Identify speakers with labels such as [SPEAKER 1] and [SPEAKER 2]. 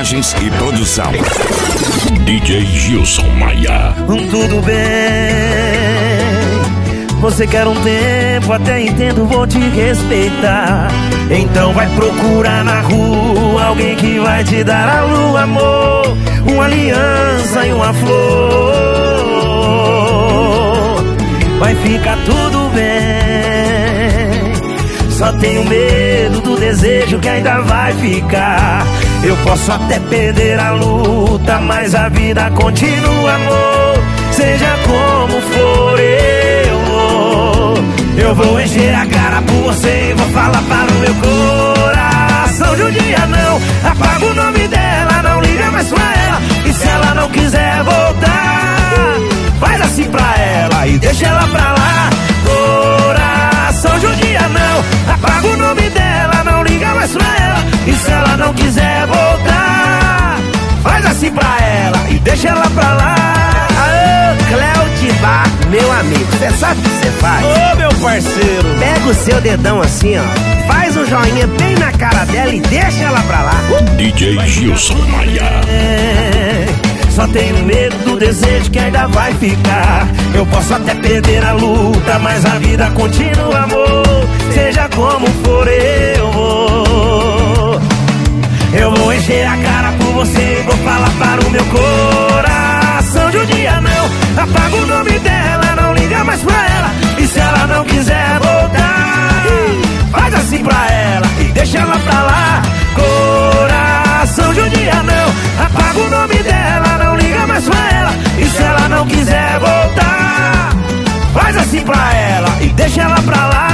[SPEAKER 1] Imagens e produção, DJ Gilson Maia.
[SPEAKER 2] Tudo bem, você quer um tempo, até entendo, vou te respeitar. Então vai procurar na rua alguém que vai te dar a lua, amor, uma aliança e uma flor. Vai ficar tudo bem, só tenho medo do desejo que ainda vai ficar. Eu posso até perder a luta, mas a vida continua, amor. Seja como for, eu vou encher a cara por você e vou falar para o meu coração. De um dia não apaga o nome dela, não liga mais pra ela. E se ela não quiser voltar, faz assim pra ela e deixa ela pra lá. Coração, de um dia não apaga o nome dela, não liga mais pra ela. E se ela não quiser voltar, faz assim pra ela e deixa ela pra lá.
[SPEAKER 3] Aô, Cleutibar, meu amigo, você sabe o que você faz?
[SPEAKER 2] Ô, meu parceiro,
[SPEAKER 3] pega o seu dedão assim, ó, faz um joinha bem na cara dela e deixa ela pra lá.
[SPEAKER 1] DJ Gilson Maia.
[SPEAKER 2] Só tenho medo do desejo que ainda vai ficar. Eu posso até perder a luta, mas a vida continua, amor. Seja como for, eu vou encher a cara por você e vou falar para o meu coração. De um dia não apaga o nome dela, não liga mais pra ela. E se ela não quiser voltar, faz assim pra ela e deixa ela pra lá. Coração, de um dia não apaga o nome dela, não liga mais pra ela. E se ela não quiser voltar, faz assim pra ela e deixa ela pra lá.